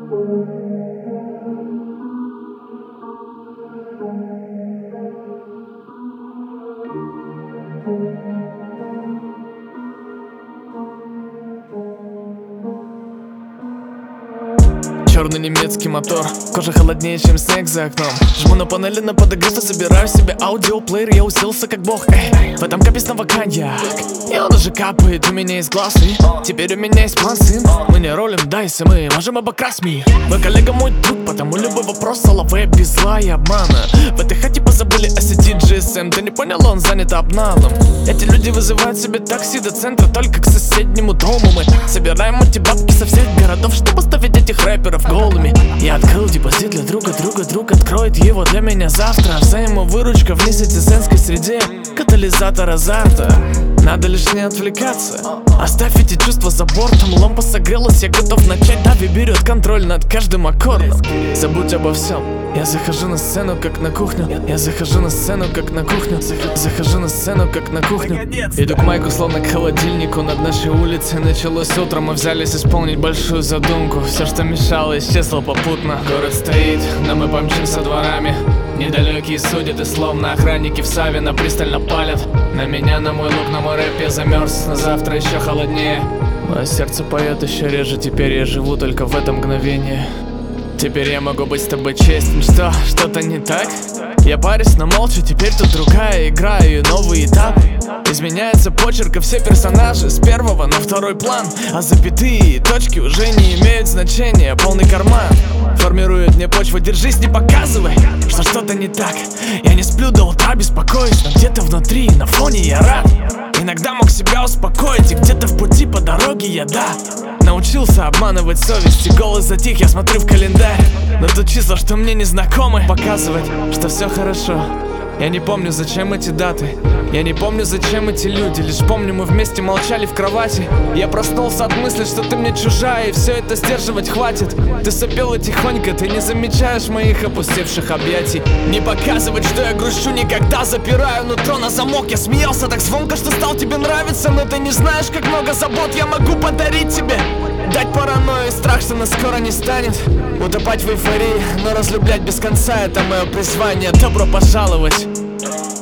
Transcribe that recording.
Черный немецкий мотор, кожа холоднее, чем снег за окном. Жму на панели на подогрев и собираю себе аудиоплеер. Я уселся как бог, в этом капе снова коньяк, и он уже капает у меня из глаз. И теперь у меня есть план, сын. Мы не ролим дайс, и мы можем обокрасть мир. Вы коллега мой друг, потому любой вопрос соловей без зла и обмана. В этой хате позабыли о сети GSM. Ты не понял, он занят обналом. Эти люди вызывают себе такси до центра, только к соседнему дому. Мы собираем эти бабки со всех городов, чтобы ставить этих рэперов голыми. Я открыл депозит для друга, друг откроет его для меня завтра. Взаимовыручка в несетизенской среде, катализатор азарта. Надо лишь не отвлекаться, оставь эти чувства за бортом. Лампа согрелась, я готов начать. Дави берет контроль над каждым аккордом. Забудь обо всем. Я захожу на сцену, как на кухню. Я захожу на сцену, как на кухню. Захожу на сцену, как на кухню. Иду к майку, словно к холодильнику. Над нашей улицей началось утро. Мы взялись исполнить большую задумку. Все, что мешало, исчезло попутно. Город стоит, но мы помчимся дворами. Недалекие судят, и словно охранники в Савино пристально палят на меня, на мой лук, на мой рэп. Я замерз, на завтра еще холоднее. Мое сердце поет еще реже. Теперь я живу только в это мгновение. Теперь я могу быть с тобой честен. Что? Что-то не так? Я парюсь, но молча. Теперь тут другая игра и новый этап. Изменяется почерк, и все персонажи с первого на второй план. А запятые и точки уже не имеют значения. Полный карман формирует мне почву. Держись, не показывай, что что-то не так. Я не сплю до утра, беспокоюсь, но где-то внутри, на фоне я рад. Иногда мог себя успокоить, и где-то в пути по дороге я, научился обманывать совесть, и голос затих, я смотрю в календарь. Но тут числа, что мне не знакомы, показывать, что все хорошо. Я не помню, зачем эти даты. Я не помню, зачем эти люди. Лишь помню, мы вместе молчали в кровати. Я проснулся от мысли, что ты мне чужая, и все это сдерживать хватит. Ты сопела тихонько, ты не замечаешь моих опустевших объятий. Не показывать, что я грущу, никогда запираю нутро на замок. Я смеялся так звонко, что стал тебе нравиться. Но ты не знаешь, как много забот я могу подарить тебе. Дать паранойю и страх, что нас скоро не станет. Утопать в эйфории, но разлюблять без конца — это мое призвание. Добро пожаловать.